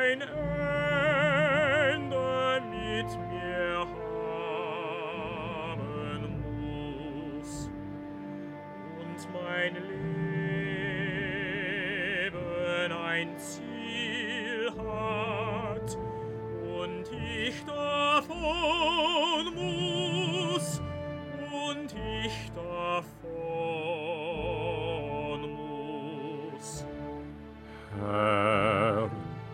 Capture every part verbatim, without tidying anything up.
ein Ende mit mir haben muss und mein Leben ein Ziel hat und ich davon muss und ich davon muss. Herr,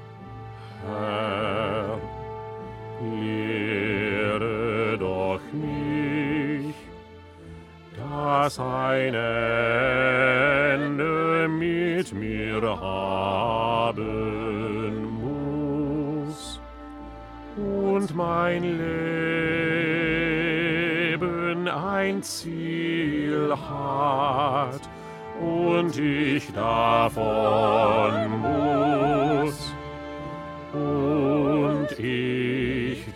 Herr, lehre doch mich, dass ein Ende mit mir haben muss und mein Leben ein Ziel hat und ich davon muss und ich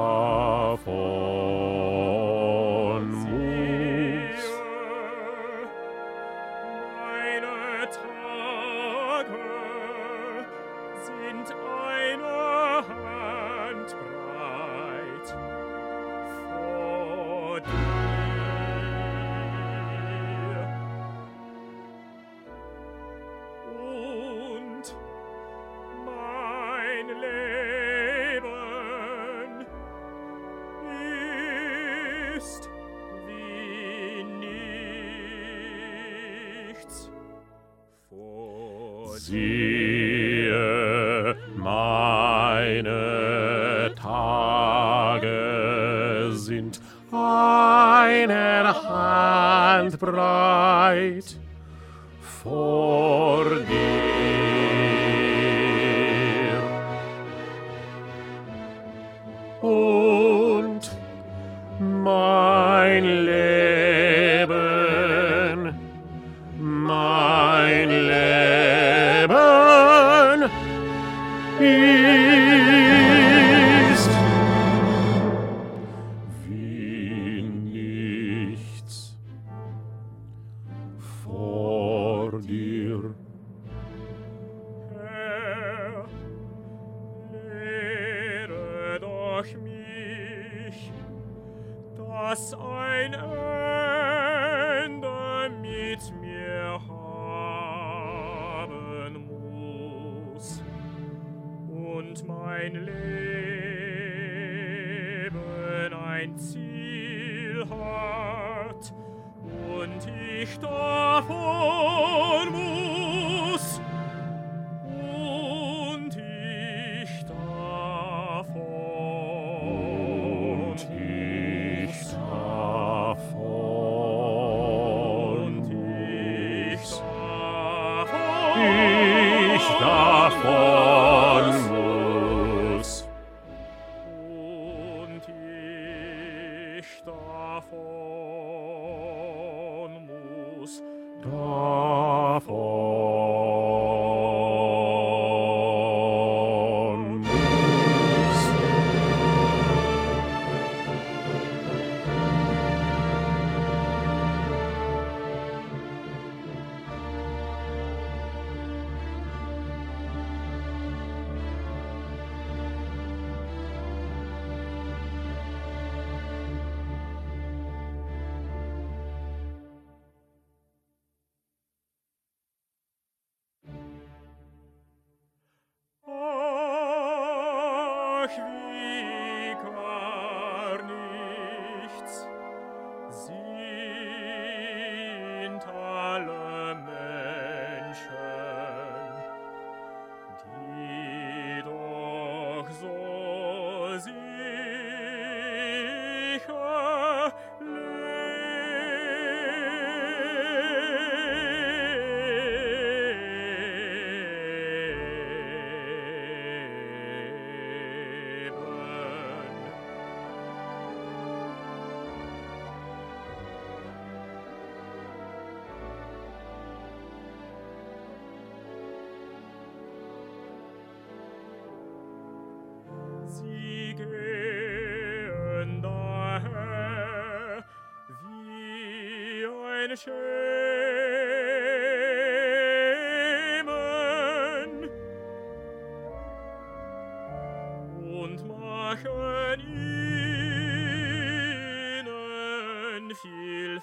davon muss. Meine Tage sind eine Hand breit vor dir. Und mein Leben ist wie nichts vor dir. Siehe, meine Tage sind eine Handbreit vor dir. Und mein Leben, mein Leben ist wie nichts vor dir. Herr, lehre doch mich, dass ein Ende mit mir haben muss und mein Leben ein Ziel hat und ich davon muss und ich davon Und ich davon, und ich ich davon muss. und ich davon muss. Davon muss. Ach, wie gar nichts sind alle Menschen, die doch so sicher Sie gehen daher wie ein Schemen, und machen ihnen viel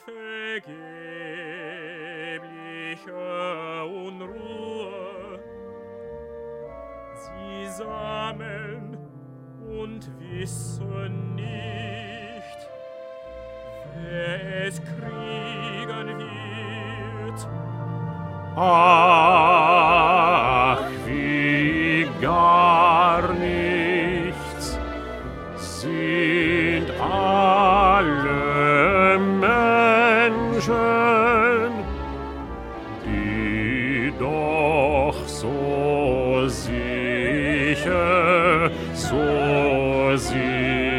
vergebliche Unruhe. Sie sammeln und wissen nicht, wer es kriegen wird. Ach, wie gar nichts sind alle Menschen, die doch so sicher, so sicher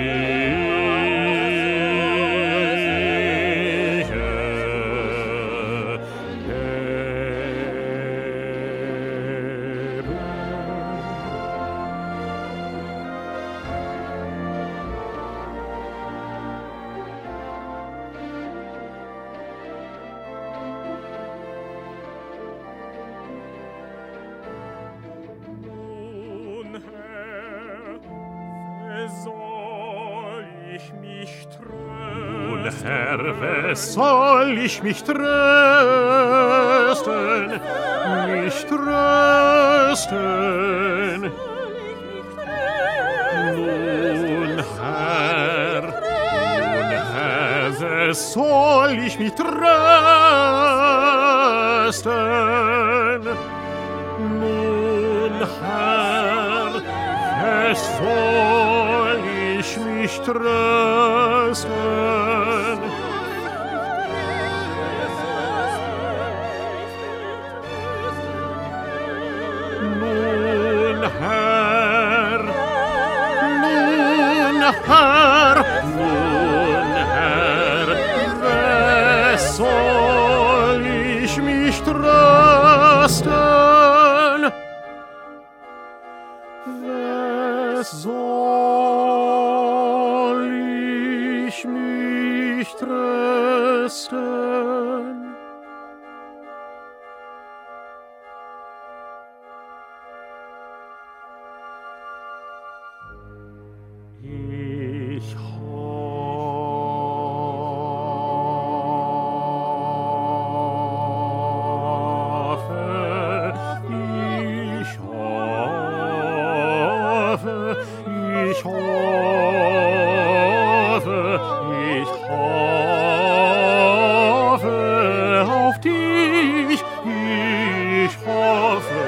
Herr, wes soll ich mich trösten, mich trösten? Nun, Herr, nun, Herr, wes soll ich mich trösten? Nun, Herr, wes soll ich mich trösten? Herr, nun, Herr, nun, Herr, wes soll ich mich trösten? Wes soll ich mich trösten? Ich hoffe, ich hoffe, ich hoffe, ich hoffe auf dich, ich hoffe,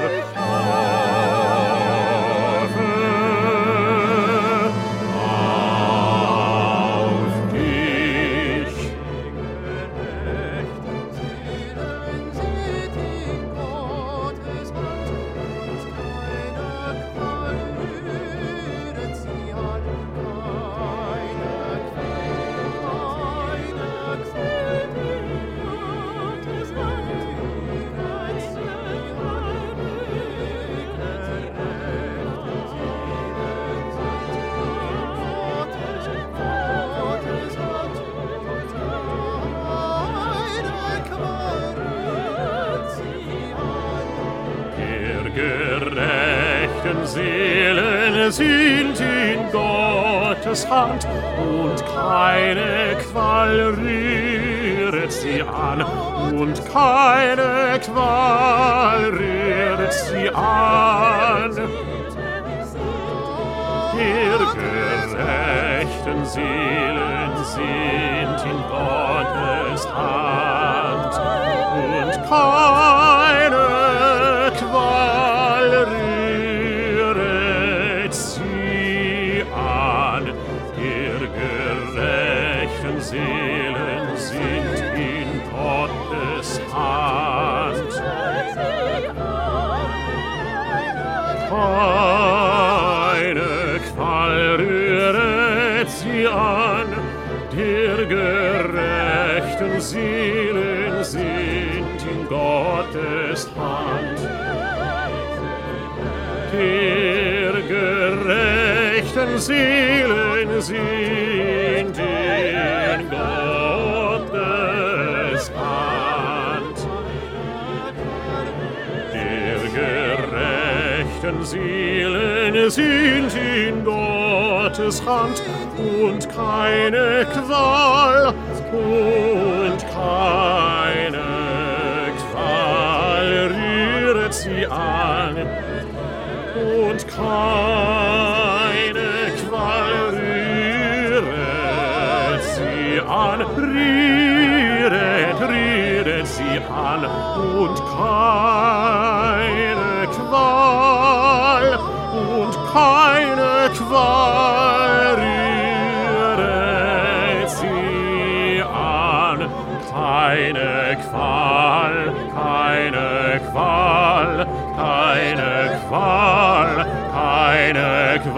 gerechten Seelen sind in Gottes Hand, und keine Qual rühret sie an, und keine Qual rühret sie an. Der gerechten Seelen sind in Gottes Hand, und keine Qual rühret sie an. Der gerechten Seelen sind in Gottes Hand. Keine Qual rühret sie an. Der gerechten Seelen sind in Gottes Hand. Der gerechten Seelen sind in Gottes Hand. Der gerechten Seelen sind in Gottes Hand. Gottes Hand und keine Qual und keine Qual rühret sie an und keine Qual rühret sie an, rühret, rühret sie an und keine Qual und keine Qual rühret sie an, keine Qual, keine Qual, keine Qual, keine Qual.